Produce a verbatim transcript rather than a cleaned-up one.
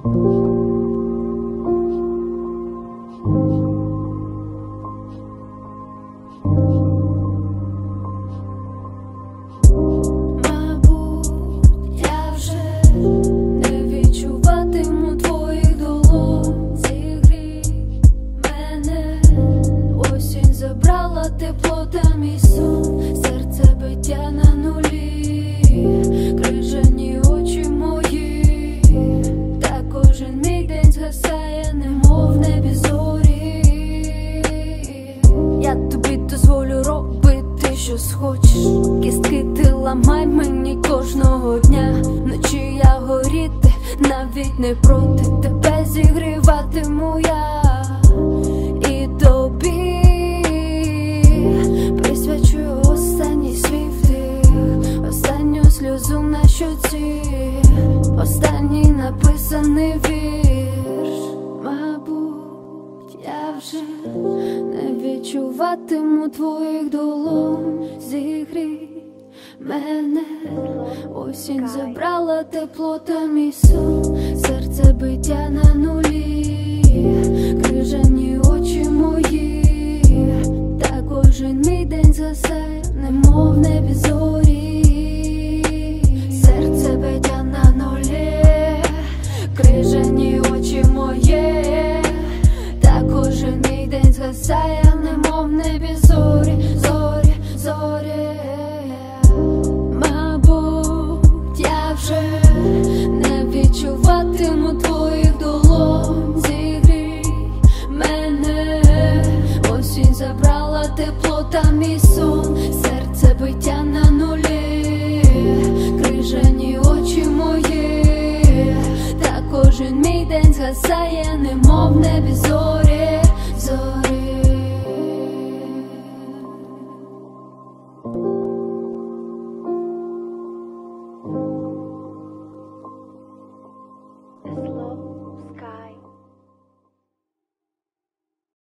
Тепло та мій сон, серце биття на нулі, крижані очі мої, та кожен мій день згасає, немов в небі зорі. Я тобі дозволю робити, що схочеш, кістки ти ламай мені кожного дня. Вночі я горіти, навіть не проти, тебе зігріватиму я. І тобі присвячую останній свій вдих, останню сльозу на щоці, останній написаний вірш. Мабуть, я вже не відчуватиму твоїх долонь, зігрій мене. Осінь забрала тепло та мій сон, серце биття на нулі, крижані очі мої, та кожен мій день згасає, немов в небі зорі. Серце биття на нулі, крижані очі мої, та кожен мій день згасає, немов в небі зорі, зорі, зорі. Мабуть, я вже не відчуватиму твоїх долонь, зігрій мене. Осінь забрала тепло та мій сон, серце биття на нулі, крижані очі мої, та кожен мій день згасає, немов в небі зорі, зорі.